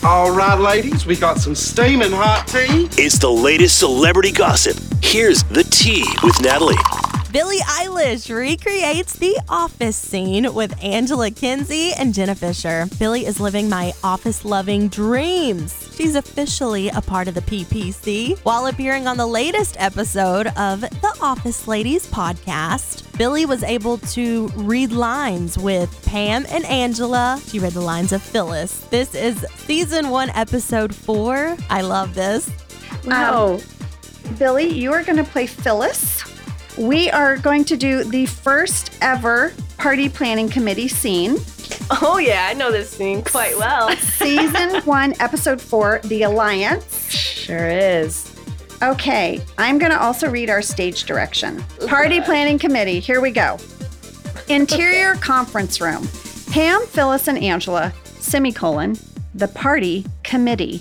All right, ladies, we got some steaming hot tea. It's the latest celebrity gossip. Here's The Tea with Natalie. Billie Eilish recreates the office scene with Angela Kinsey and Jenna Fisher. Billie is living my office-loving dreams. She's officially a part of the PPC. While appearing on the latest episode of the Office Ladies podcast, Billie was able to read lines with Pam and Angela. She read the lines of Phyllis. This is season 1, episode 4. I love this. Wow. Billie, you are going to play Phyllis. We are going to do the first ever party planning committee scene. Oh yeah, I know this scene quite well. Season 1, episode 4, The Alliance. Sure is. Okay, I'm going to also read our stage direction. Party planning committee, here we go. Interior conference room. Pam, Phyllis, and Angela, semicolon, the party committee.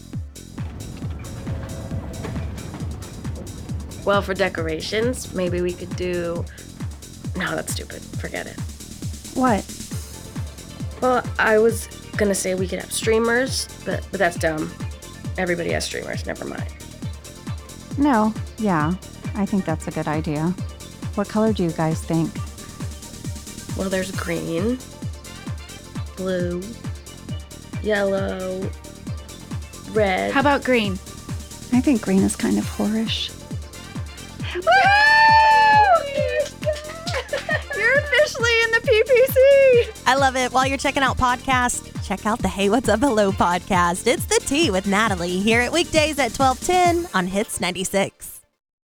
Well, for decorations, maybe we could do... No, that's stupid. Forget it. What? Well, I was gonna say we could have streamers, but that's dumb. Everybody has streamers, never mind. No, yeah, I think that's a good idea. What color do you guys think? Well, there's green, blue, yellow, red. How about green? I think green is kind of whorish. You're officially in the PPC. I love it. While you're checking out podcasts, check out the Hey What's Up Hello podcast. It's The Tea with Natalie. Hear it weekdays at 12:10 on Hits 96.